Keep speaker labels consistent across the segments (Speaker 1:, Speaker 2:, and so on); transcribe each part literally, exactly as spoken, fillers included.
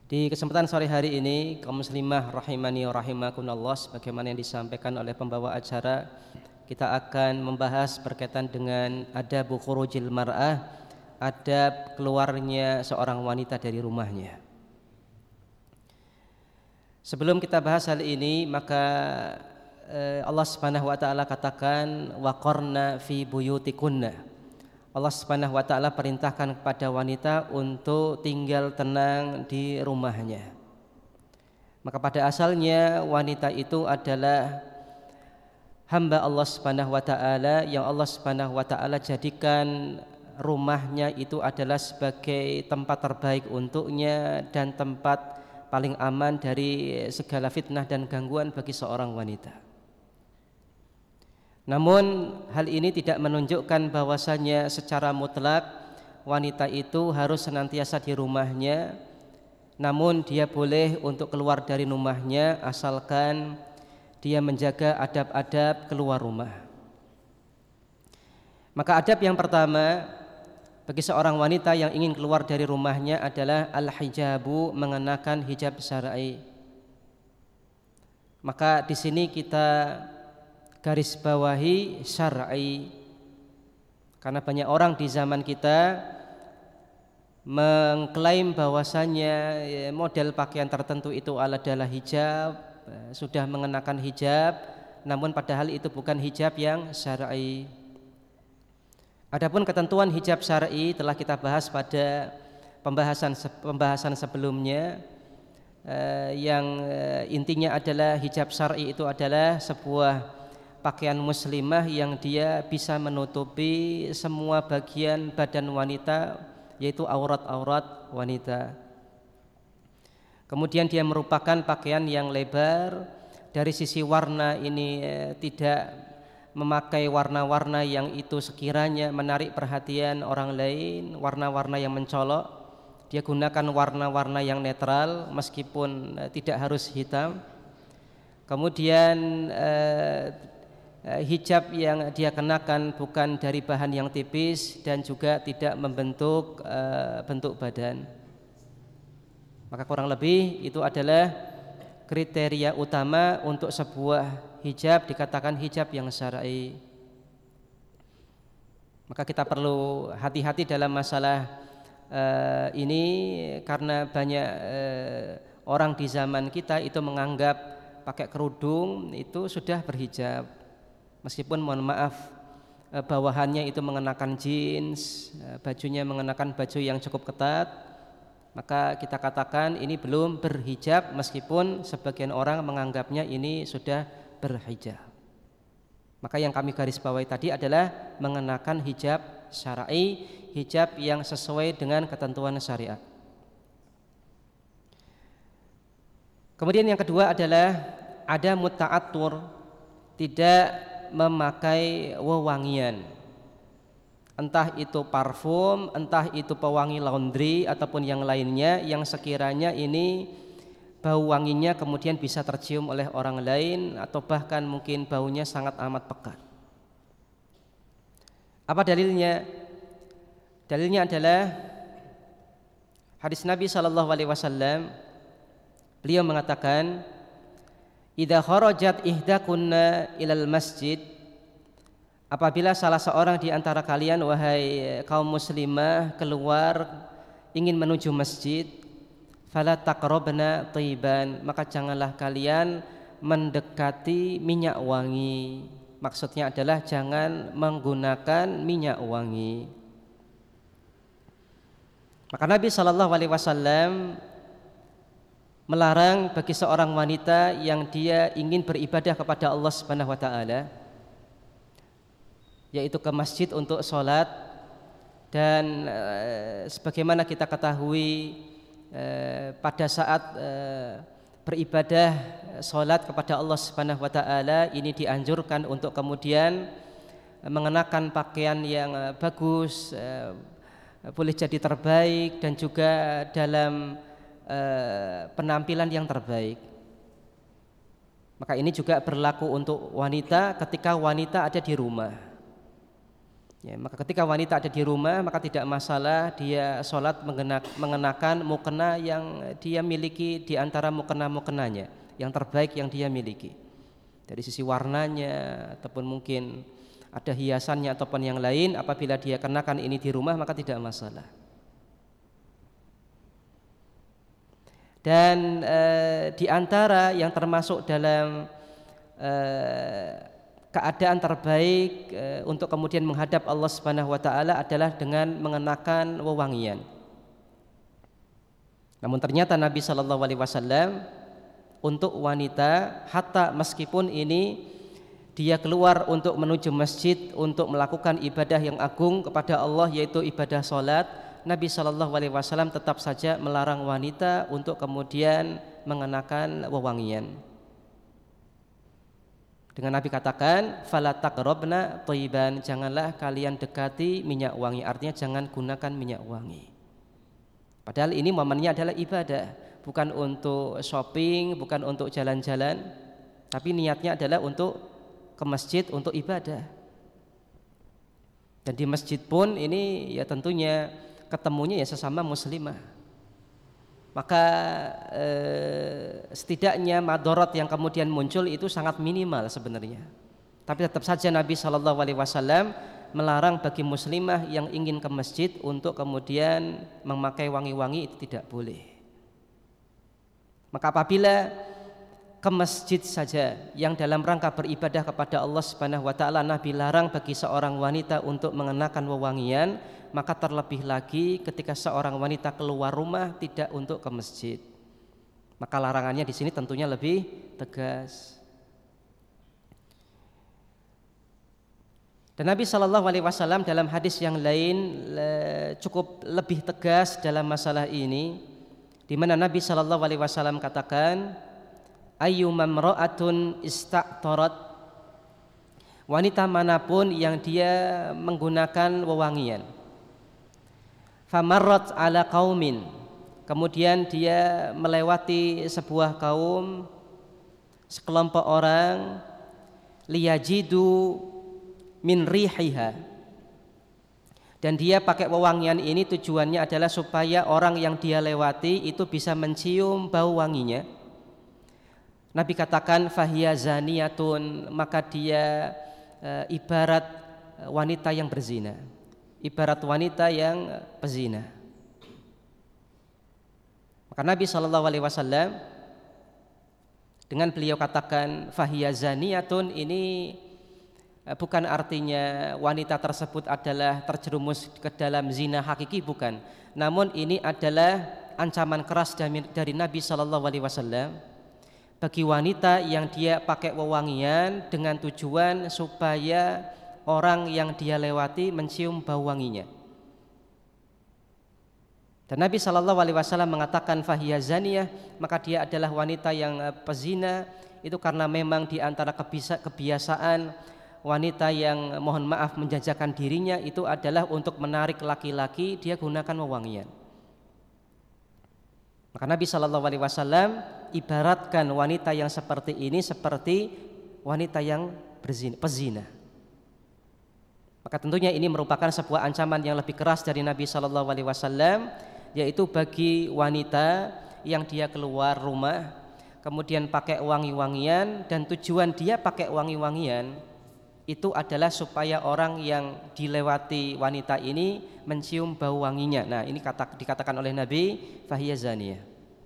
Speaker 1: Di kesempatan sore hari ini, kaum muslimah rahimani wa rahimakumullah, sebagaimana yang disampaikan oleh pembawa acara, kita akan membahas berkaitan dengan adab khurujil mar'ah, adab keluarnya seorang wanita dari rumahnya. Sebelum kita bahas hal ini, maka eh, Allah Subhanahu wa taala katakan waqarna fi buyutikunna. Allah Subhanahu wa taala perintahkan kepada wanita untuk tinggal tenang di rumahnya. Maka pada asalnya wanita itu adalah hamba Allah Subhanahu wa taala yang Allah Subhanahu wa taala jadikan rumahnya itu adalah sebagai tempat terbaik untuknya dan tempat paling aman dari segala fitnah dan gangguan bagi seorang wanita. Namun hal ini tidak menunjukkan bahwasanya secara mutlak wanita itu harus senantiasa di rumahnya, namun dia boleh untuk keluar dari rumahnya asalkan dia menjaga adab-adab keluar rumah. Maka adab yang pertama bagi seorang wanita yang ingin keluar dari rumahnya adalah al-hijabu, mengenakan hijab syar'i. Maka di sini kita garis bawahi syar'i, karena banyak orang di zaman kita mengklaim bahwasanya model pakaian tertentu itu adalah hijab, sudah mengenakan hijab, namun padahal itu bukan hijab yang syar'i. Adapun ketentuan hijab syar'i telah kita bahas pada pembahasan pembahasan sebelumnya, eh, yang eh, intinya adalah hijab syar'i itu adalah sebuah pakaian muslimah yang dia bisa menutupi semua bagian badan wanita, yaitu aurat-aurat wanita. Kemudian dia merupakan pakaian yang lebar, dari sisi warna ini eh, tidak memakai warna-warna yang itu sekiranya menarik perhatian orang lain, warna-warna yang mencolok. Dia gunakan warna-warna yang netral meskipun eh, tidak harus hitam. Kemudian eh, hijab yang dia kenakan bukan dari bahan yang tipis dan juga tidak membentuk uh, bentuk badan. Maka kurang lebih itu adalah kriteria utama untuk sebuah hijab dikatakan hijab yang syar'i. Maka kita perlu hati-hati dalam masalah uh, ini, karena banyak uh, orang di zaman kita itu menganggap pakai kerudung itu sudah berhijab. Meskipun mohon maaf bawahannya itu mengenakan jeans, bajunya mengenakan baju yang cukup ketat, maka kita katakan ini belum berhijab meskipun sebagian orang menganggapnya ini sudah berhijab. Maka yang kami garis bawahi tadi adalah mengenakan hijab syar'i, hijab yang sesuai dengan ketentuan syariat. Kemudian yang kedua adalah ada muta'attur, tidak memakai wewangian, entah itu parfum, entah itu pewangi laundry ataupun yang lainnya yang sekiranya ini bau wanginya kemudian bisa tercium oleh orang lain atau bahkan mungkin baunya sangat amat pekat. Apa dalilnya? Dalilnya adalah hadis Nabi sallallahu alaihi wasallam. Beliau mengatakan, idza kharajat ihdakunna ilal masjid, apabila salah seorang di antara kalian wahai kaum muslimah keluar ingin menuju masjid, fala taqrabna thiban, maka janganlah kalian mendekati minyak wangi. Maksudnya adalah jangan menggunakan minyak wangi. Maka Nabi sallallahu alaihi wasallam melarang bagi seorang wanita yang dia ingin beribadah kepada Allah Subhanahu wa taala, yaitu ke masjid untuk sholat. Dan e, sebagaimana kita ketahui, e, pada saat e, beribadah sholat kepada Allah Subhanahu wa taala ini dianjurkan untuk kemudian mengenakan pakaian yang e, bagus, e, boleh jadi terbaik dan juga dalam penampilan yang terbaik. Maka ini juga berlaku untuk wanita ketika wanita ada di rumah. Ya, maka ketika wanita ada di rumah maka tidak masalah dia sholat mengenakan mukena yang dia miliki di antara mukena-mukenanya yang terbaik yang dia miliki dari sisi warnanya ataupun mungkin ada hiasannya ataupun yang lain. Apabila dia kenakan ini di rumah maka tidak masalah. Dan e, di antara yang termasuk dalam e, keadaan terbaik e, untuk kemudian menghadap Allah Subhanahu wa taala adalah dengan mengenakan wewangian. Namun ternyata Nabi sallallahu alaihi wasallam untuk wanita hatta meskipun ini dia keluar untuk menuju masjid untuk melakukan ibadah yang agung kepada Allah yaitu ibadah salat, Nabi sallallahu alaihi wasallam tetap saja melarang wanita untuk kemudian mengenakan wewangian. Dengan Nabi katakan fala taqrabna thayyiban, janganlah kalian dekati minyak wangi, artinya jangan gunakan minyak wangi. Padahal ini momennya adalah ibadah, bukan untuk shopping, bukan untuk jalan-jalan, tapi niatnya adalah untuk ke masjid untuk ibadah. Dan di masjid pun ini ya tentunya ketemunya ya sesama muslimah. Maka eh, setidaknya madorot yang kemudian muncul itu sangat minimal sebenarnya. Tapi tetap saja Nabi shallallahu alaihi wasallam melarang bagi muslimah yang ingin ke masjid untuk kemudian memakai wangi-wangi, itu tidak boleh. Maka apabila ke masjid saja yang dalam rangka beribadah kepada Allah Subhanahu wa taala, Nabi larang bagi seorang wanita untuk mengenakan wewangian, maka terlebih lagi ketika seorang wanita keluar rumah tidak untuk ke masjid. Maka larangannya di sini tentunya lebih tegas. Dan Nabi shallallahu alaihi wasallam dalam hadis yang lain cukup lebih tegas dalam masalah ini, di mana Nabi shallallahu alaihi wasallam katakan, ayyuma imra'atun ista'tarat, wanita manapun yang dia menggunakan wewangian, famarrat ala qaumin, kemudian dia melewati sebuah kaum, sekelompok orang, liyajidu min rihiha, dan dia pakai wewangian ini tujuannya adalah supaya orang yang dia lewati itu bisa mencium bau wanginya. Nabi katakan fahiya zaniyatun, maka dia e, ibarat wanita yang berzina, ibarat wanita yang pezina. Maka Nabi shallallahu alaihi wasallam dengan beliau katakan fahiya zaniyatun, ini e, bukan artinya wanita tersebut adalah terjerumus ke dalam zina hakiki, bukan. Namun ini adalah ancaman keras dari, dari Nabi shallallahu alaihi wasallam bagi wanita yang dia pakai wewangian dengan tujuan supaya orang yang dia lewati mencium bau wanginya. Dan Nabi shallallahu alaihi wasallam mengatakan fahiya zaniyah, maka dia adalah wanita yang pezina. Itu karena memang di antara kebiasaan wanita yang mohon maaf menjajakan dirinya itu adalah untuk menarik laki-laki, dia gunakan wewangian. Maka Nabi shallallahu alaihi wasallam ibaratkan wanita yang seperti ini seperti wanita yang berzina, pezina. Maka tentunya ini merupakan sebuah ancaman yang lebih keras dari Nabi shallallahu alaihi wasallam, yaitu bagi wanita yang dia keluar rumah kemudian pakai wangi-wangian, dan tujuan dia pakai wangi-wangian itu adalah supaya orang yang dilewati wanita ini mencium bau wanginya. Nah, ini kata, dikatakan oleh Nabi fahiya zaniyah.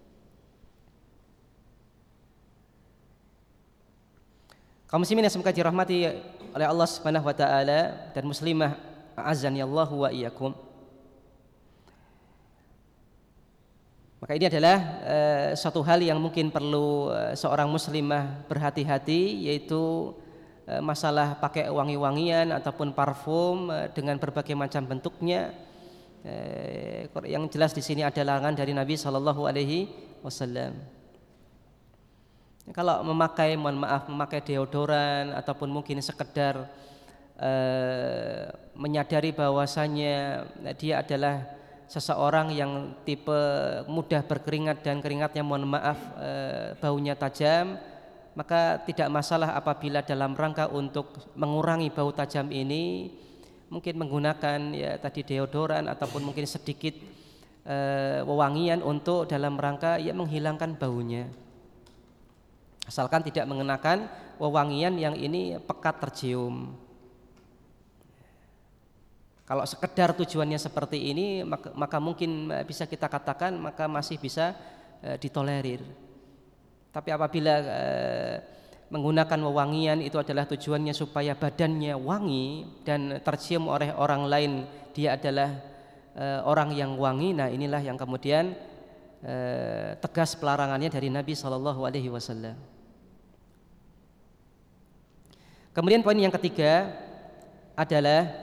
Speaker 1: Kaum muslimin yang semoga dirahmati oleh Allah Subhanahu wa taala dan muslimah a'azzani Allah wa iyyakum. Maka ini adalah uh, suatu hal yang mungkin perlu uh, seorang muslimah berhati-hati, yaitu masalah pakai wangi-wangian ataupun parfum dengan berbagai macam bentuknya. Yang jelas di sini ada larangan dari Nabi shallallahu alaihi wasallam. Kalau memakai, mohon maaf, memakai deodoran ataupun mungkin sekedar eh, menyadari bahwasanya dia adalah seseorang yang tipe mudah berkeringat dan keringatnya mohon maaf eh, baunya tajam, maka tidak masalah apabila dalam rangka untuk mengurangi bau tajam ini mungkin menggunakan ya tadi deodoran ataupun mungkin sedikit e, wewangian untuk dalam rangka ya menghilangkan baunya. Asalkan tidak mengenakan wewangian yang ini pekat tercium. Kalau sekedar tujuannya seperti ini maka, maka mungkin bisa kita katakan maka masih bisa e, ditolerir. Tapi apabila e, menggunakan wewangian itu adalah tujuannya supaya badannya wangi dan tercium oleh orang lain dia adalah e, orang yang wangi, nah inilah yang kemudian e, tegas pelarangannya dari Nabi shallallahu alaihi wasallam. Kemudian poin yang ketiga adalah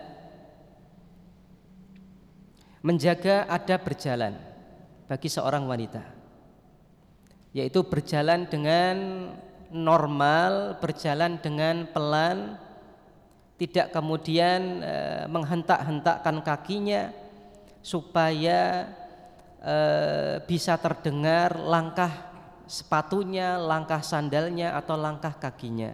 Speaker 1: menjaga adab berjalan bagi seorang wanita, yaitu berjalan dengan normal, berjalan dengan pelan, tidak kemudian e, menghentak-hentakkan kakinya supaya e, bisa terdengar langkah sepatunya, langkah sandalnya atau langkah kakinya.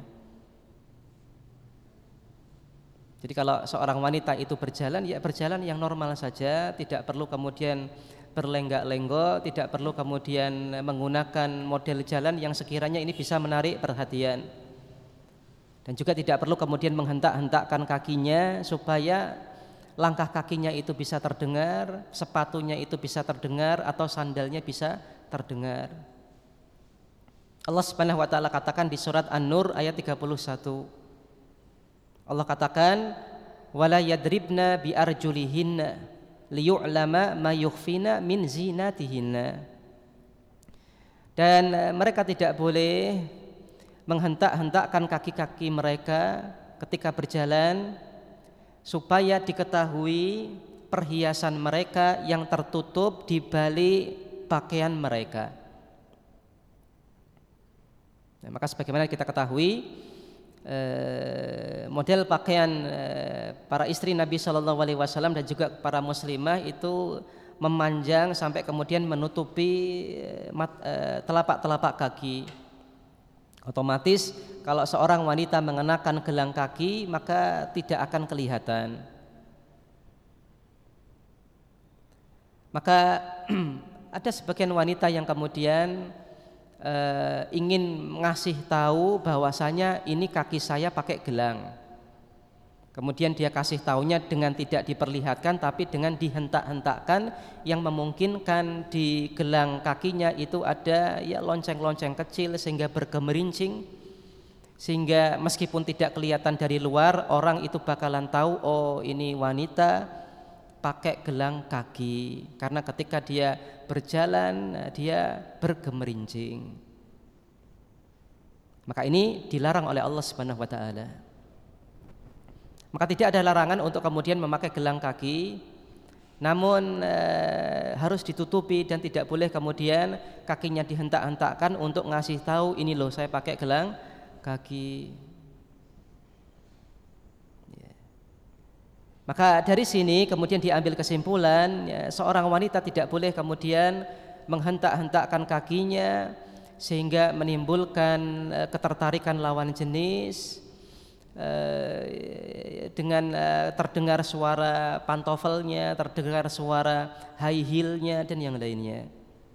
Speaker 1: Jadi kalau seorang wanita itu berjalan, ya berjalan yang normal saja, tidak perlu kemudian berlenggak-lenggok, tidak perlu kemudian menggunakan model jalan yang sekiranya ini bisa menarik perhatian. Dan juga tidak perlu kemudian menghentak-hentakkan kakinya supaya langkah kakinya itu bisa terdengar, sepatunya itu bisa terdengar atau sandalnya bisa terdengar. Allah Subhanahu wa taala katakan di surat An-Nur ayat tiga puluh satu. Allah katakan wala yadribna bi arjulihinna liyu'lama ma yukhfina min zinatihinna. Dan mereka tidak boleh menghentak-hentakkan kaki-kaki mereka ketika berjalan supaya diketahui perhiasan mereka yang tertutup di balik pakaian mereka. Nah, maka sebagaimana kita ketahui model pakaian para istri Nabi shallallahu alaihi wasallam dan juga para muslimah itu memanjang sampai kemudian menutupi telapak-telapak kaki. Otomatis kalau seorang wanita mengenakan gelang kaki maka tidak akan kelihatan. Maka ada sebagian wanita yang kemudian Uh, ingin ngasih tahu bahwasanya ini kaki saya pakai gelang. Kemudian dia kasih taunya dengan tidak diperlihatkan tapi dengan dihentak-hentakkan yang memungkinkan di gelang kakinya itu ada ya lonceng-lonceng kecil sehingga bergemerincing, sehingga meskipun tidak kelihatan dari luar orang itu bakalan tahu oh ini wanita pakai gelang kaki, karena ketika dia berjalan dia bergemerincing. Maka ini dilarang oleh Allah Subhanahu wa taala. Maka tidak ada larangan untuk kemudian memakai gelang kaki, namun e, harus ditutupi dan tidak boleh kemudian kakinya dihentak-hentakkan untuk ngasih tahu ini loh saya pakai gelang kaki. Maka dari sini kemudian diambil kesimpulan ya, seorang wanita tidak boleh kemudian menghentak-hentakkan kakinya sehingga menimbulkan e, ketertarikan lawan jenis e, dengan e, terdengar suara pantofelnya, terdengar suara high heel-nya dan yang lainnya.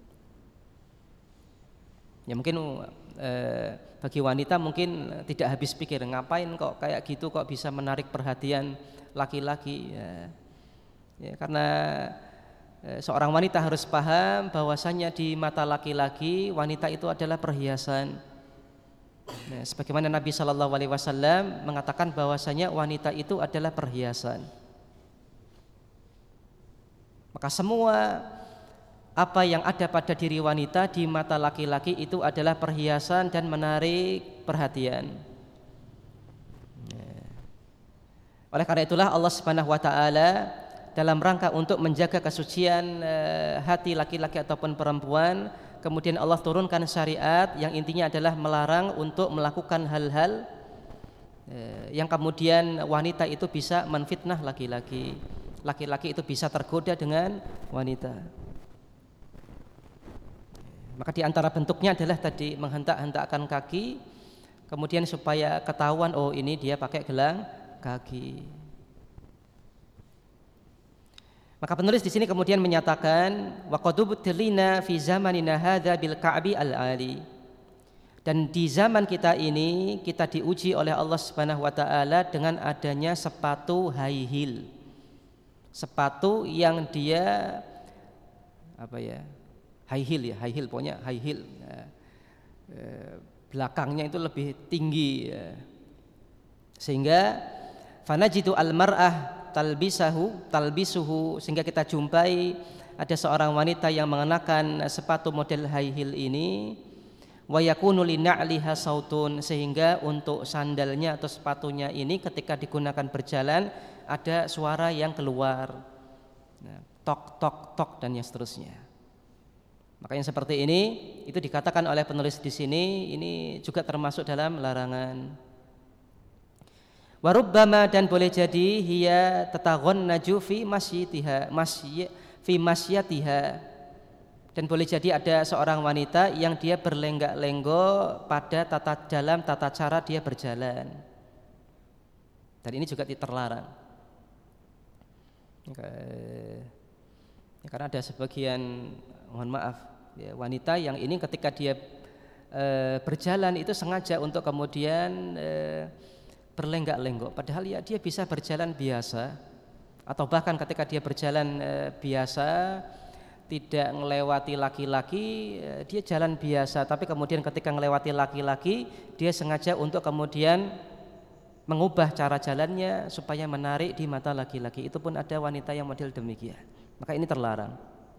Speaker 1: Ya mungkin e, bagi wanita mungkin tidak habis pikir ngapain kok kayak gitu kok bisa menarik perhatian laki-laki ya. Ya, karena e, seorang wanita harus paham bahwasanya di mata laki-laki wanita itu adalah perhiasan. Nah, sebagaimana Nabi shallallahu alaihi wasallam mengatakan bahwasanya wanita itu adalah perhiasan. Maka semua apa yang ada pada diri wanita di mata laki-laki itu adalah perhiasan dan menarik perhatian. Oleh karena itulah Allah Subhanahu wa taala dalam rangka untuk menjaga kesucian e, hati laki-laki ataupun perempuan, kemudian Allah turunkan syariat yang intinya adalah melarang untuk melakukan hal-hal e, yang kemudian wanita itu bisa menfitnah laki-laki. Laki-laki itu bisa tergoda dengan wanita. Maka di antara bentuknya adalah tadi menghentak-hentakkan kaki, kemudian supaya ketahuan oh ini dia pakai gelang kaki. Maka penulis di sini kemudian menyatakan wa qad ubtilina fi zamanina hadza bil ka'bi al-ali. Dan di zaman kita ini kita diuji oleh Allah Subhanahu wa taala dengan adanya sepatu high heel. Sepatu yang dia apa ya? High heel ya, high heel pokoknya high heel. Nah, eh, belakangnya itu lebih tinggi ya. Sehingga fanajidu al-mar'ah talbisahu talbisuhu, sehingga kita jumpai ada seorang wanita yang mengenakan sepatu model high heel ini, wa yakunu lina'liha sautun, sehingga untuk sandalnya atau sepatunya ini ketika digunakan berjalan ada suara yang keluar, nah, tok tok tok dan yang seterusnya. Makanya seperti ini itu dikatakan oleh penulis di sini ini juga termasuk dalam larangan. Warubbama, dan boleh jadi hiya tataghannaju fi masyitiha masy fi masyatiha, dan boleh jadi ada seorang wanita yang dia berlenggak-lenggok pada tata dalam tata cara dia berjalan, dan ini juga terlarang. Ya, karena ada sebagian, mohon maaf ya, wanita yang ini ketika dia e, berjalan itu sengaja untuk kemudian e, berlenggak-lenggok, padahal ya dia bisa berjalan biasa, atau bahkan ketika dia berjalan e, biasa tidak melewati laki-laki, e, dia jalan biasa, tapi kemudian ketika melewati laki-laki dia sengaja untuk kemudian mengubah cara jalannya supaya menarik di mata laki-laki. Itu pun ada wanita yang model demikian, maka ini terlarang.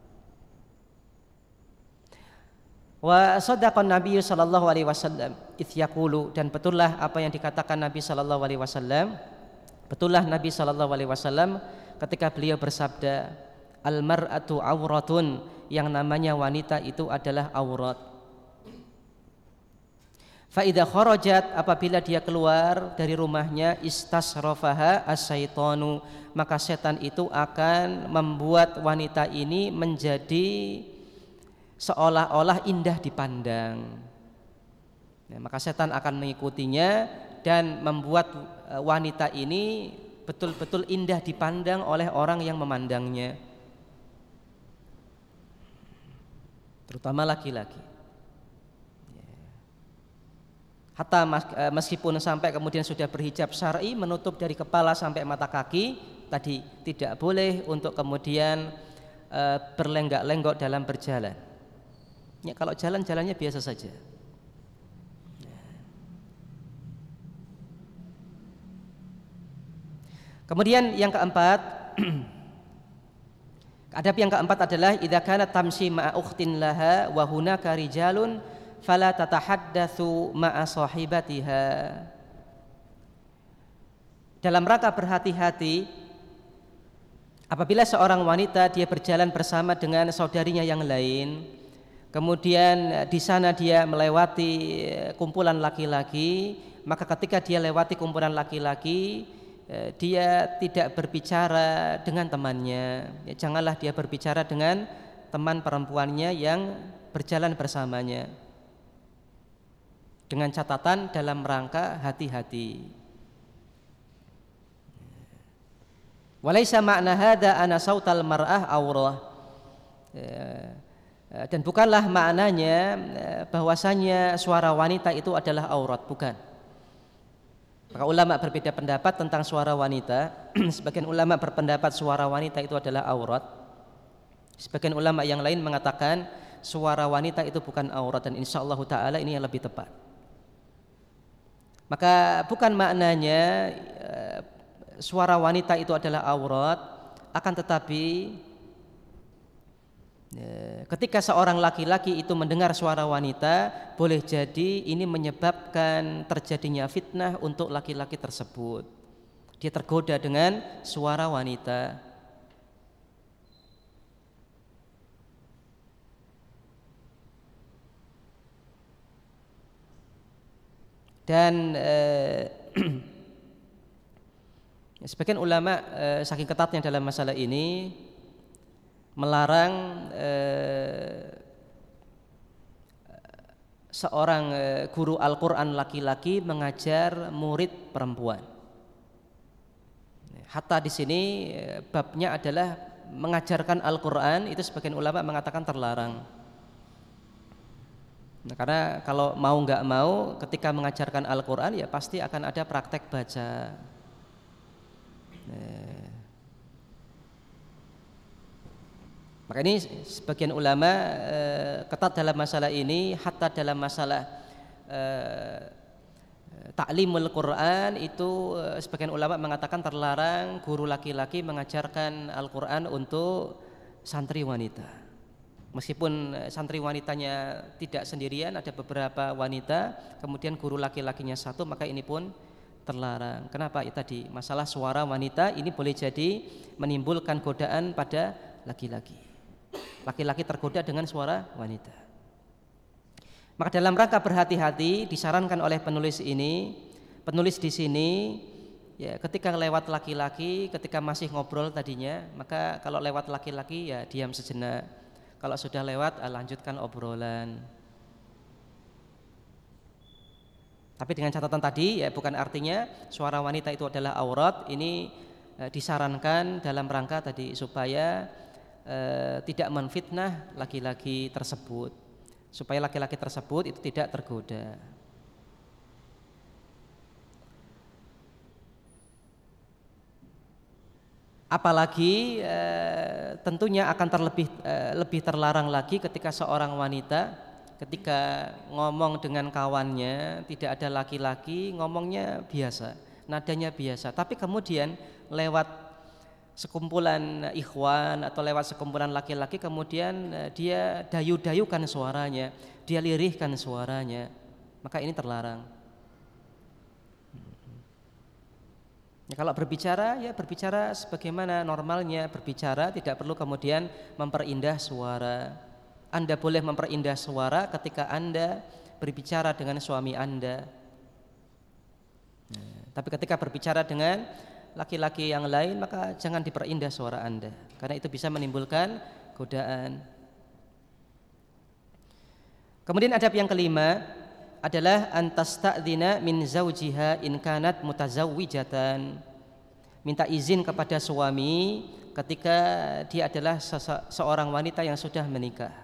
Speaker 1: Wa sadaqan Nabi sallallahu alaihi wasallam its yaqulu, dan betullah apa yang dikatakan Nabi sallallahu alaihi wasallam, betullah Nabi sallallahu alaihi wasallam ketika beliau bersabda, al mar'atu auratun, yang namanya wanita itu adalah aurat. Fa idza kharajat, apabila dia keluar dari rumahnya, istasrafaha as-syaitanu, maka setan itu akan membuat wanita ini menjadi seolah-olah indah dipandang. Ya, maka setan akan mengikutinya dan membuat wanita ini betul-betul indah dipandang oleh orang yang memandangnya, terutama laki-laki. Hatta meskipun sampai kemudian sudah berhijab syar'i, menutup dari kepala sampai mata kaki, tadi tidak boleh untuk kemudian e, berlenggak-lenggok dalam berjalan. Ya, kalau jalan-jalannya biasa saja. Kemudian yang keempat, adab yang keempat adalah idza kanat tamshi ma'a ukhtin laha wa hunaka rijalun fala tatahaddatsu ma'a sahibatiha. Dalam rangka berhati-hati, apabila seorang wanita dia berjalan bersama dengan saudarinya yang lain, kemudian di sana dia melewati kumpulan laki-laki, maka ketika dia lewati kumpulan laki-laki, dia tidak berbicara dengan temannya. Ya, janganlah dia berbicara dengan teman perempuannya yang berjalan bersamanya, dengan catatan dalam rangka hati-hati. Walaisa ma'na hadza ana sautal mar'ah aurah. Dan bukanlah maknanya bahwasanya suara wanita itu adalah aurat, bukan. Maka ulama berbeda pendapat tentang suara wanita. Sebagian ulama berpendapat suara wanita itu adalah aurat. Sebagian ulama yang lain mengatakan suara wanita itu bukan aurat, dan insyaallah taala ini yang lebih tepat. Maka bukan maknanya suara wanita itu adalah aurat, akan tetapi ketika seorang laki-laki itu mendengar suara wanita, boleh jadi ini menyebabkan terjadinya fitnah untuk laki-laki tersebut. Dia tergoda dengan suara wanita. Dan eh, sebagian ulama eh, saking ketatnya dalam masalah ini melarang eh, seorang eh, guru Al-Quran laki-laki mengajar murid perempuan. Hatta di sini eh, babnya adalah mengajarkan Al-Quran itu sebagian ulama mengatakan terlarang. Nah, karena kalau mau nggak mau ketika mengajarkan Al-Quran ya pasti akan ada praktek baca. Nah, maka ini sebagian ulama eh, ketat dalam masalah ini, hatta dalam masalah eh, Ta'limul Quran itu sebagian ulama mengatakan terlarang guru laki-laki mengajarkan Al-Quran untuk santri wanita. Meskipun santri wanitanya tidak sendirian, ada beberapa wanita, kemudian guru laki-lakinya satu, maka ini pun terlarang. Kenapa? Itu tadi masalah suara wanita ini boleh jadi menimbulkan godaan pada laki-laki. Laki-laki tergoda dengan suara wanita. Maka dalam rangka berhati-hati disarankan oleh penulis ini, penulis di sini ya ketika lewat laki-laki, ketika masih ngobrol tadinya, maka kalau lewat laki-laki ya diam sejenak. Kalau sudah lewat lanjutkan obrolan. Tapi dengan catatan tadi ya bukan artinya suara wanita itu adalah aurat. Ini eh, disarankan dalam rangka tadi supaya eh, tidak menfitnah laki-laki tersebut, supaya laki-laki tersebut itu tidak tergoda. Apalagi eh, tentunya akan terlebih eh, lebih terlarang lagi ketika seorang wanita ketika ngomong dengan kawannya tidak ada laki-laki, ngomongnya biasa, nadanya biasa, tapi kemudian lewat sekumpulan ikhwan atau lewat sekumpulan laki-laki kemudian dia dayu-dayukan suaranya, dia lirihkan suaranya, maka ini terlarang. Ya, kalau berbicara ya berbicara sebagaimana normalnya berbicara, tidak perlu kemudian memperindah suara. Anda boleh memperindah suara ketika Anda berbicara dengan suami Anda. Nah, tapi ketika berbicara dengan laki-laki yang lain maka jangan diperindah suara Anda, karena itu bisa menimbulkan godaan. Kemudian adab yang kelima adalah antasta'dzina min zaujiha in kanat mutazawwijatan. Minta izin kepada suami ketika dia adalah seorang wanita yang sudah menikah.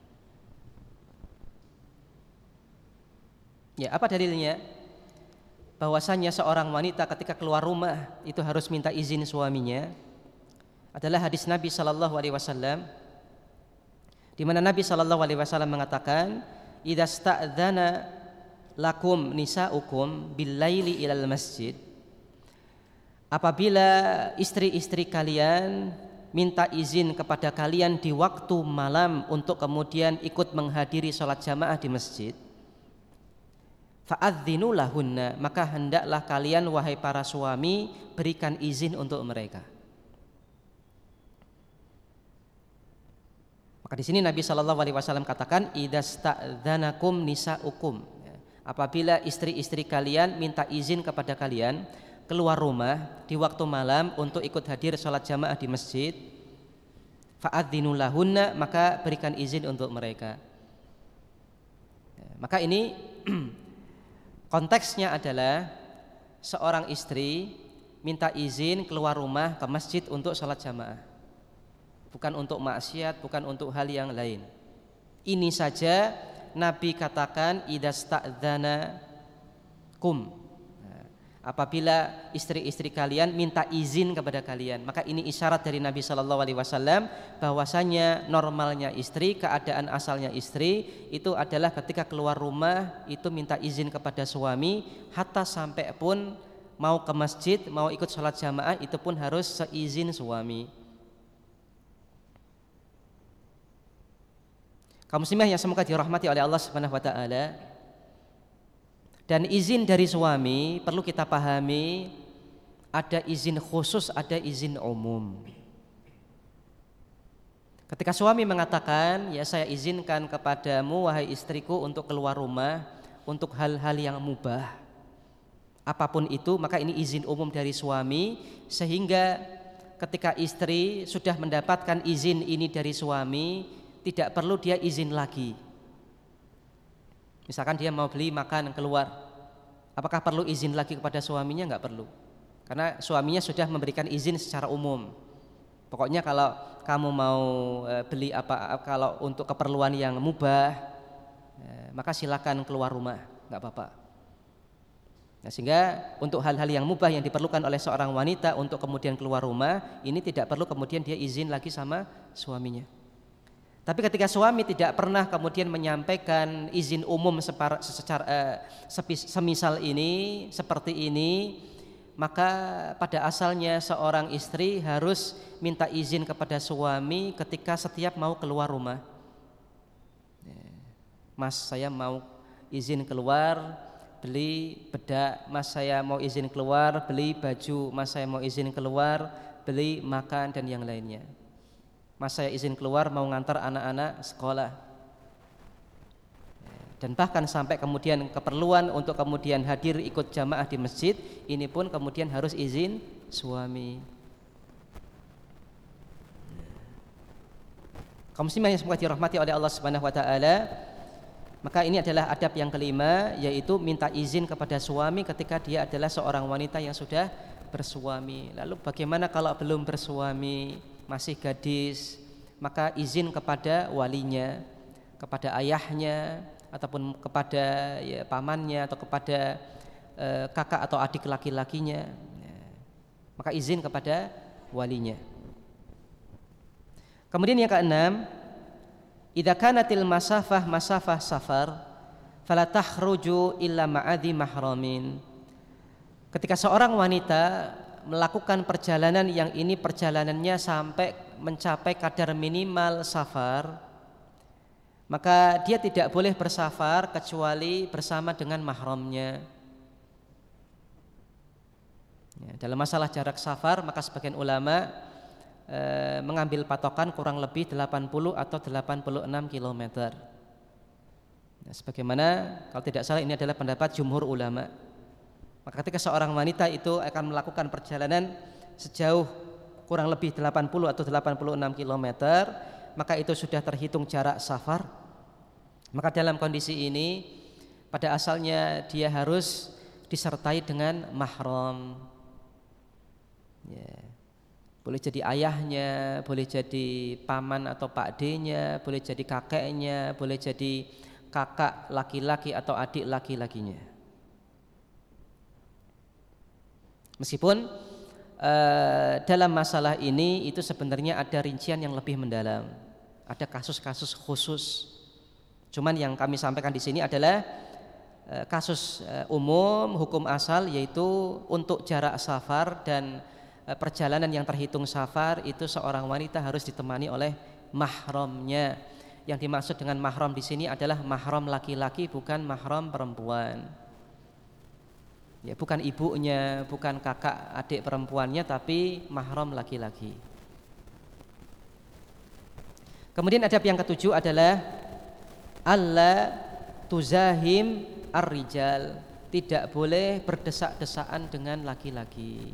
Speaker 1: Ya, apa dalilnya? Bahwasannya seorang wanita ketika keluar rumah itu harus minta izin suaminya adalah hadis Nabi sallallahu alaihi wasallam, di mana Nabi sallallahu alaihi wasallam mengatakan, "Idza sta'dzana lakum nisa'ukum bil-laili ilal masjid." Apabila istri-istri kalian minta izin kepada kalian di waktu malam untuk kemudian ikut menghadiri sholat jamaah di masjid, fa'adzinu lahunna, maka hendaklah kalian wahai para suami berikan izin untuk mereka. Maka di sini Nabi Shallallahu Alaihi Wasallam katakan, idasta'dzanakum nisa'ukum, apabila istri-istri kalian minta izin kepada kalian keluar rumah di waktu malam untuk ikut hadir sholat jamaah di masjid, fa'adzinu lahunna, maka berikan izin untuk mereka. Maka ini konteksnya adalah seorang istri minta izin keluar rumah ke masjid untuk sholat jamaah, bukan untuk maksiat, bukan untuk hal yang lain. Ini saja Nabi katakan idasta'dzanakum, apabila istri-istri kalian minta izin kepada kalian, maka ini isyarat dari Nabi Shallallahu Alaihi Wasallam bahwasanya normalnya istri, keadaan asalnya istri itu adalah ketika keluar rumah itu minta izin kepada suami, hatta sampai pun mau ke masjid, mau ikut sholat jamaah itu pun harus seizin suami. Kaum muslimah yang semoga dirahmati oleh Allah Subhanahu Wa Taala. Dan izin dari suami perlu kita pahami, ada izin khusus, ada izin umum. Ketika suami mengatakan, ya saya izinkan kepadamu wahai istriku untuk keluar rumah untuk hal-hal yang mubah, apapun itu, maka ini izin umum dari suami, sehingga ketika istri sudah mendapatkan izin ini dari suami, tidak perlu dia izin lagi. Misalkan dia mau beli makan keluar, apakah perlu izin lagi kepada suaminya? Enggak perlu, karena suaminya sudah memberikan izin secara umum. Pokoknya kalau kamu mau beli apa, kalau untuk keperluan yang mubah, maka silakan keluar rumah, nggak apa-apa. Nah, sehingga untuk hal-hal yang mubah yang diperlukan oleh seorang wanita untuk kemudian keluar rumah, ini tidak perlu kemudian dia izin lagi sama suaminya. Tapi ketika suami tidak pernah kemudian menyampaikan izin umum separa, secara eh, semisal ini, seperti ini, maka pada asalnya seorang istri harus minta izin kepada suami ketika setiap mau keluar rumah. Mas, saya mau izin keluar beli bedak. Mas, saya mau izin keluar beli baju. Mas, saya mau izin keluar beli makan dan yang lainnya. Mas, saya izin keluar mau ngantar anak-anak sekolah. Dan bahkan sampai kemudian keperluan untuk kemudian hadir ikut jamaah di masjid, ini pun kemudian harus izin suami. Kaum muslimin yang semoga dirahmati oleh Allah Subhanahu wa taala, maka ini adalah adab yang kelima, yaitu minta izin kepada suami ketika dia adalah seorang wanita yang sudah bersuami. Lalu bagaimana kalau belum bersuami, masih gadis? Maka izin kepada walinya, kepada ayahnya, ataupun kepada ya, pamannya atau kepada e, kakak atau adik laki-lakinya, ya, maka izin kepada walinya. Kemudian yang keenam, idza kanatil masafah masafah safar fala takhruju illa ma'adhi mahramin. Ketika seorang wanita melakukan perjalanan yang ini perjalanannya sampai mencapai kadar minimal safar, maka dia tidak boleh bersafar kecuali bersama dengan mahramnya. Ya, dalam masalah jarak safar, maka sebagian ulama e, mengambil patokan kurang lebih delapan puluh atau delapan puluh enam kilometer. Ya, sebagaimana kalau tidak salah ini adalah pendapat jumhur ulama. Maka ketika seorang wanita itu akan melakukan perjalanan sejauh kurang lebih delapan puluh atau delapan puluh enam kilometer, maka itu sudah terhitung jarak safar. Maka dalam kondisi ini pada asalnya dia harus disertai dengan mahram. Ya. Boleh jadi ayahnya, boleh jadi paman atau pakdenya, boleh jadi kakeknya, boleh jadi kakak laki-laki atau adik laki-lakinya. Meskipun eh, dalam masalah ini itu sebenarnya ada rincian yang lebih mendalam, ada kasus-kasus khusus. Cuman yang kami sampaikan di sini adalah e, kasus e, umum hukum asal, yaitu untuk jarak safar dan e, perjalanan yang terhitung safar itu seorang wanita harus ditemani oleh mahramnya. Yang dimaksud dengan mahram di sini adalah mahram laki-laki, bukan mahram perempuan. Ya, bukan ibunya, bukan kakak adik perempuannya, tapi mahram laki-laki. Kemudian adab yang ketujuh adalah alla tuzahim ar-rijal, tidak boleh berdesak-desaan dengan laki-laki.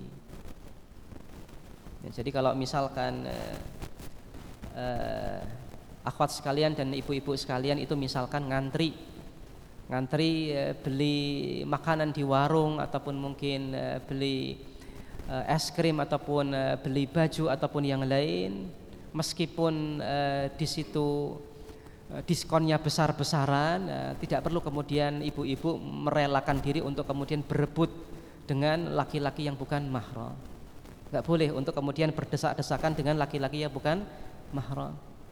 Speaker 1: Ya, jadi kalau misalkan eh, eh, akhwat sekalian dan ibu-ibu sekalian itu misalkan ngantri ngantri eh, beli makanan di warung, ataupun mungkin eh, beli eh, es krim, ataupun eh, beli baju ataupun yang lain, meskipun eh, di situ diskonnya besar-besaran, eh, tidak perlu kemudian ibu-ibu merelakan diri untuk kemudian berebut dengan laki-laki yang bukan mahram. Enggak boleh untuk kemudian berdesak-desakan dengan laki-laki yang bukan mahram.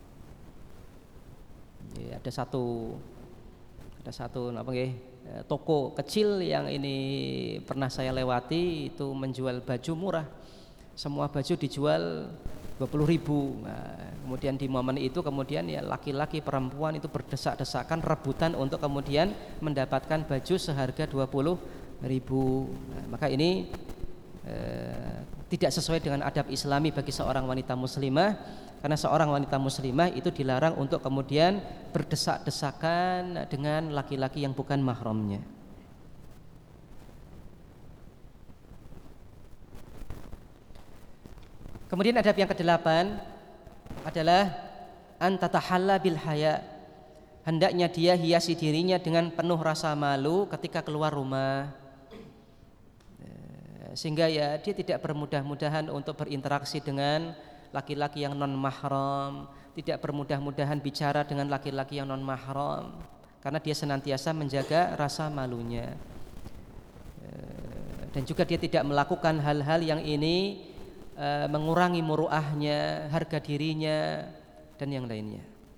Speaker 1: Ya, ada satu ada satu apa nggih, toko kecil yang ini pernah saya lewati, itu menjual baju murah. Semua baju dijual dua puluh ribu. Nah, kemudian di momen itu kemudian ya laki-laki perempuan itu berdesak-desakan rebutan untuk kemudian mendapatkan baju seharga dua puluh ribu. Nah, maka ini eh, tidak sesuai dengan adab Islami bagi seorang wanita muslimah, karena seorang wanita muslimah itu dilarang untuk kemudian berdesak-desakan dengan laki-laki yang bukan mahramnya. Kemudian adab yang kedelapan adalah antatahalla bil haya, hendaknya dia hiasi dirinya dengan penuh rasa malu ketika keluar rumah, sehingga ya dia tidak bermudah-mudahan untuk berinteraksi dengan laki-laki yang non mahram, tidak bermudah-mudahan bicara dengan laki-laki yang non mahram, karena dia senantiasa menjaga rasa malunya. Dan juga dia tidak melakukan hal-hal yang ini e, mengurangi muruahnya, harga dirinya, dan yang lainnya.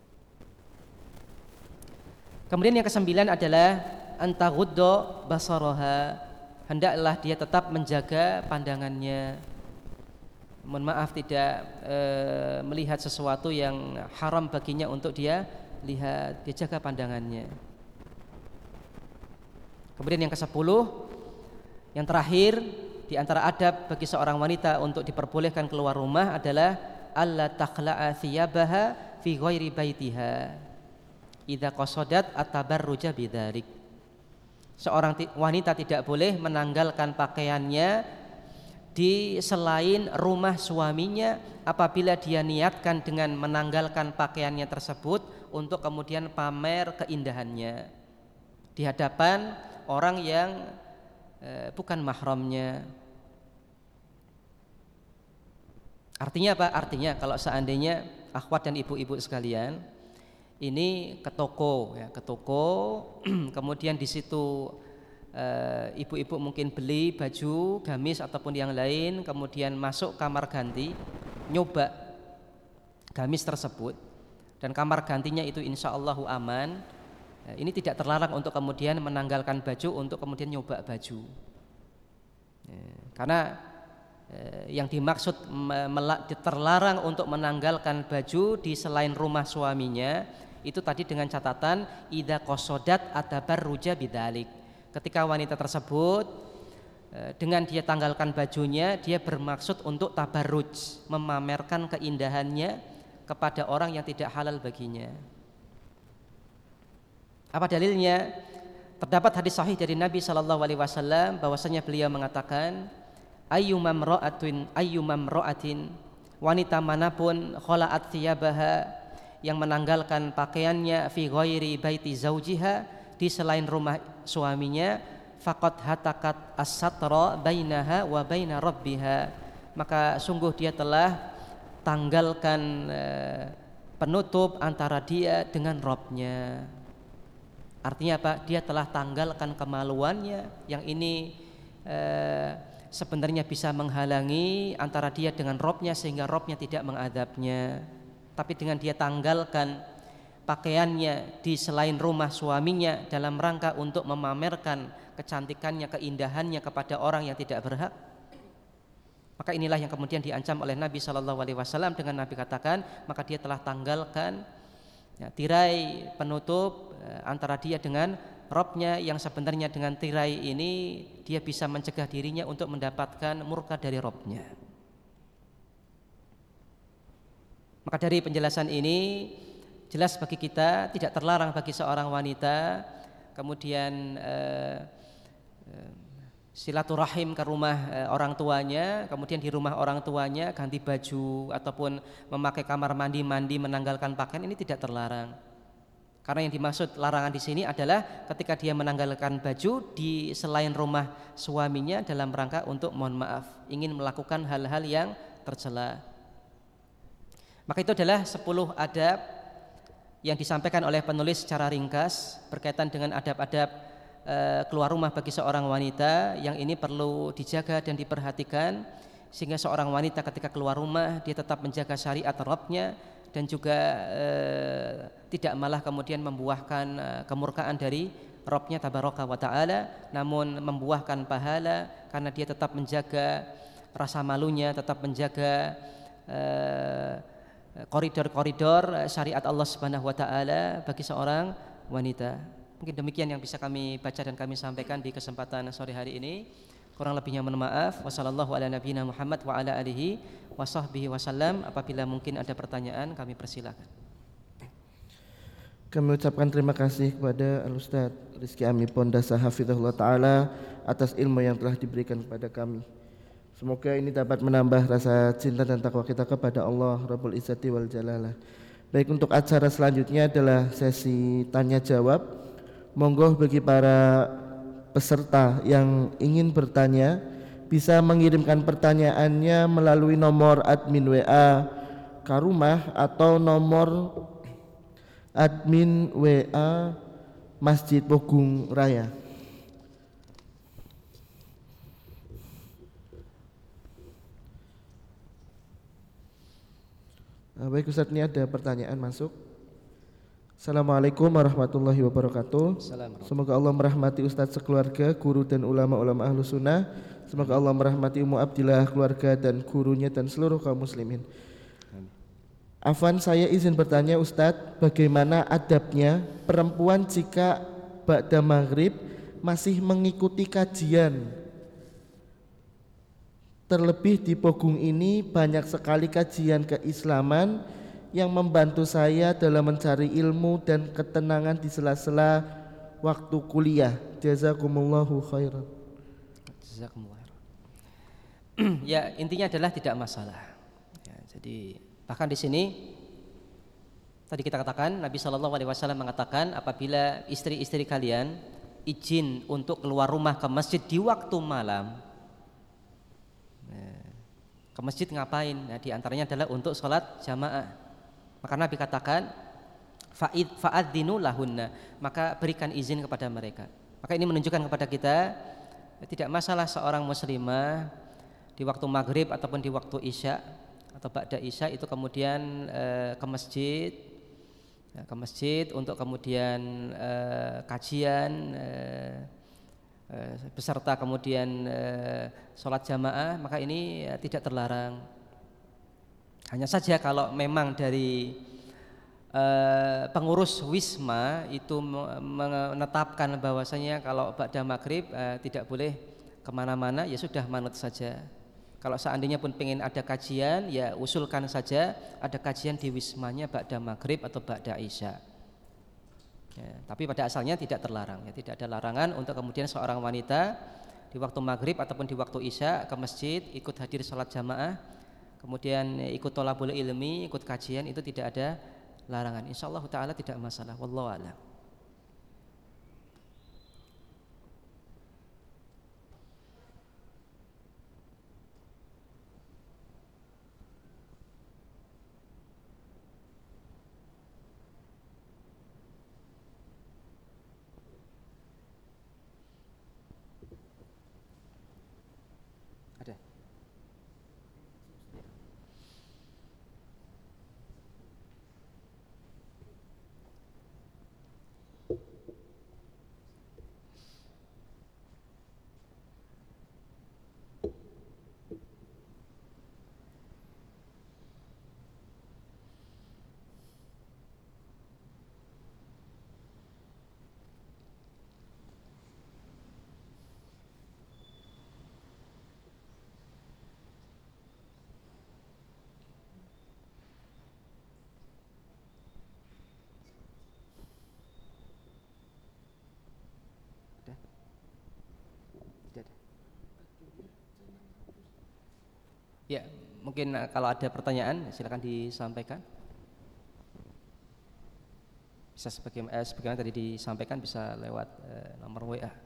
Speaker 1: Kemudian yang kesembilan adalah antaghuddo basaraha, hendaklah dia tetap menjaga pandangannya. Mohon maaf, tidak e, melihat sesuatu yang haram baginya untuk dia lihat, dia jaga pandangannya. Kemudian yang kesepuluh, yang terakhir di antara adab bagi seorang wanita untuk diperbolehkan keluar rumah adalah alla takhla'a thiyabaha fi ghairi baitiha idza qasadat at-tabarruja bidzalik. Seorang wanita tidak boleh menanggalkan pakaiannya di selain rumah suaminya apabila dia niatkan dengan menanggalkan pakaiannya tersebut untuk kemudian pamer keindahannya di hadapan orang yang e, bukan mahramnya. Artinya apa? Artinya kalau seandainya akhwat dan ibu-ibu sekalian ini ke toko, ya, ke toko, kemudian di situ e, ibu-ibu mungkin beli baju, gamis ataupun yang lain, kemudian masuk kamar ganti, nyoba gamis tersebut, dan kamar gantinya itu insya Allahu aman. Ini tidak terlarang untuk kemudian menanggalkan baju untuk kemudian nyoba baju, karena yang dimaksud terlarang untuk menanggalkan baju di selain rumah suaminya itu tadi dengan catatan idza qasadat atabarruja bidzalik. Ketika wanita tersebut dengan dia tanggalkan bajunya, dia bermaksud untuk tabarruj, memamerkan keindahannya kepada orang yang tidak halal baginya. Apa dalilnya? Terdapat hadis sahih dari Nabi sallallahu alaihi wasallam bahwasanya beliau mengatakan ayyumam ra'atin ayyumam ra'atin, wanita manapun khala'at thiyabaha, yang menanggalkan pakaiannya fi ghairi baiti zaujiha, di selain rumah suaminya, faqad hatakat as-satra bainaha wa baina rabbiha, maka sungguh dia telah tanggalkan eh, penutup antara dia dengan Rabbnya. Artinya apa? Dia telah tanggalkan kemaluannya yang ini eh, sebenarnya bisa menghalangi antara dia dengan Rabbnya sehingga Rabbnya tidak mengadabnya. Tapi dengan dia tanggalkan pakaiannya di selain rumah suaminya dalam rangka untuk memamerkan kecantikannya, keindahannya kepada orang yang tidak berhak, maka inilah yang kemudian diancam oleh Nabi shallallahu alaihi wasallam dengan Nabi katakan, maka dia telah tanggalkan ya, tirai penutup eh, antara dia dengan Rabbnya, yang sebenarnya dengan tirai ini dia bisa mencegah dirinya untuk mendapatkan murka dari Rabbnya. Maka dari penjelasan ini jelas bagi kita tidak terlarang bagi seorang wanita kemudian eh, eh, silaturahim ke rumah eh, orang tuanya, kemudian di rumah orang tuanya ganti baju ataupun memakai kamar mandi mandi menanggalkan pakaian, ini tidak terlarang. Karena yang dimaksud larangan di sini adalah ketika dia menanggalkan baju di selain rumah suaminya dalam rangka untuk mohon maaf ingin melakukan hal-hal yang tercela. Maka itu adalah sepuluh adab yang disampaikan oleh penulis secara ringkas berkaitan dengan adab-adab e, keluar rumah bagi seorang wanita yang ini perlu dijaga dan diperhatikan sehingga seorang wanita ketika keluar rumah dia tetap menjaga syariat Rabbnya dan juga e, tidak malah kemudian membuahkan e, kemurkaan dari Rabbnya tabaraka wa ta'ala, namun membuahkan pahala karena dia tetap menjaga rasa malunya, tetap menjaga e, koridor-koridor syariat Allah Subhanahu wa taala bagi seorang wanita. Mungkin demikian yang bisa kami baca dan kami sampaikan di kesempatan sore hari ini. Kurang lebihnya mohon maaf. Wassallallahu ala nabiyina Muhammad wa ala alihi wa sahbihi wasallam. Apabila mungkin ada pertanyaan kami persilakan.
Speaker 2: Kami ucapkan terima kasih kepada Al-Ustaz Rizky Ami Pondasa hafizahullah taala atas ilmu yang telah diberikan kepada kami. Semoga ini dapat menambah rasa cinta dan takwa kita kepada Allah Rabbul Izzati wal Jalalah. Baik, untuk acara selanjutnya adalah sesi tanya jawab. Monggo bagi para peserta yang ingin bertanya bisa mengirimkan pertanyaannya melalui nomor admin W A Karumah atau nomor admin W A Masjid Pogung Raya. Baik Ustaz, ini ada pertanyaan masuk. Assalamualaikum warahmatullahi wabarakatuh. Semoga Allah merahmati Ustadz sekeluarga, guru dan ulama-ulama ahlu sunnah. Semoga Allah merahmati Ummu Abdillah, keluarga dan gurunya dan seluruh kaum muslimin. Afwan, saya izin bertanya Ustadz, bagaimana adabnya perempuan jika ba'da maghrib masih mengikuti kajian? Terlebih di Pogung ini banyak sekali kajian keislaman yang membantu saya dalam mencari ilmu dan ketenangan di sela-sela waktu kuliah. Jazakumullahu khairan.
Speaker 1: Jazakumullahu khairan. Ya, intinya adalah tidak masalah. Ya, jadi bahkan di sini tadi kita katakan Nabi Shallallahu Alaihi Wasallam mengatakan apabila istri-istri kalian izin untuk keluar rumah ke masjid di waktu malam, ke masjid ngapain? Nah, di antaranya adalah untuk sholat jamaah. Maka Nabi katakan fa'id fa'adzinu lahunna, maka berikan izin kepada mereka. Maka ini menunjukkan kepada kita tidak masalah seorang muslimah di waktu maghrib ataupun di waktu isya atau ba'da isya itu kemudian e, ke masjid, ya, ke masjid untuk kemudian e, kajian e, beserta kemudian eh, sholat jamaah, maka ini ya, tidak terlarang. Hanya saja kalau memang dari eh, pengurus wisma itu menetapkan bahwasanya kalau ba'da maghrib eh, tidak boleh kemana-mana, ya sudah manut saja. Kalau seandainya pun pengen ada kajian, ya usulkan saja ada kajian di wismanya ba'da maghrib atau ba'da isya. Ya, tapi pada asalnya tidak terlarang, ya, tidak ada larangan untuk kemudian seorang wanita di waktu maghrib ataupun di waktu isya ke masjid ikut hadir sholat jamaah, kemudian ikut tholabul ilmi, ikut kajian, itu tidak ada larangan. Insyaallah taala tidak masalah. Wallahu a'lam. Ya, mungkin kalau ada pertanyaan silakan disampaikan. Bisa sebagaimana, eh, sebagaimana tadi disampaikan, bisa lewat eh, nomor W A.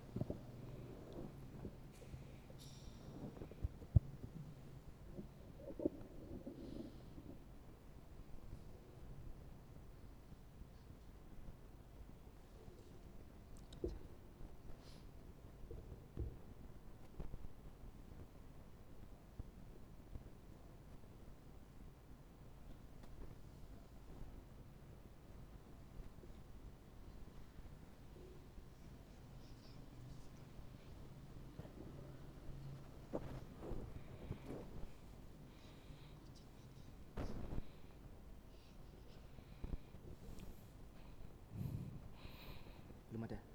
Speaker 1: Belum ada.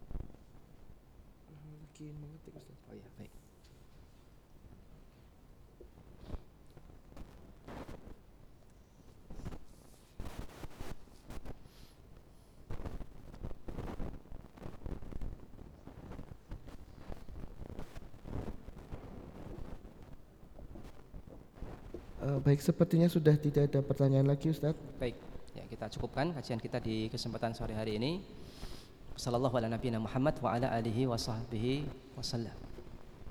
Speaker 2: Lagi mengetik Ustaz.
Speaker 1: Oh ya, baik.
Speaker 2: Uh, baik, sepertinya sudah tidak ada pertanyaan lagi Ustaz.
Speaker 1: Baik, ya kita cukupkan kajian kita di kesempatan sore hari ini. Sallallahu ala nabiyina Muhammad wa ala alihi wa sahbihi wasallam.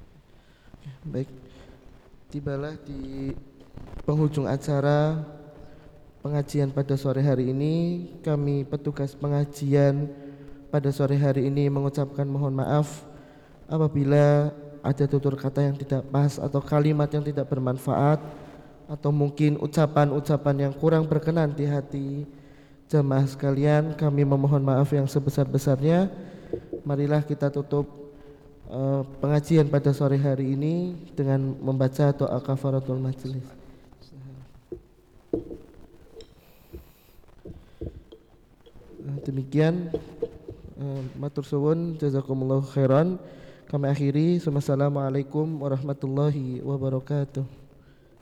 Speaker 2: Baik, tibalah di penghujung acara pengajian pada sore hari ini. Kami petugas pengajian pada sore hari ini mengucapkan mohon maaf apabila ada tutur kata yang tidak pas atau kalimat yang tidak bermanfaat atau mungkin ucapan-ucapan yang kurang berkenan di hati jamaah sekalian. Kami memohon maaf yang sebesar-besarnya. Marilah kita tutup uh, pengajian pada sore hari ini dengan membaca doa kafaratul majelis. Demikian, uh, matur suwun, jazakumullahu khairan. Kami akhiri. Wassalamualaikum warahmatullahi wabarakatuh.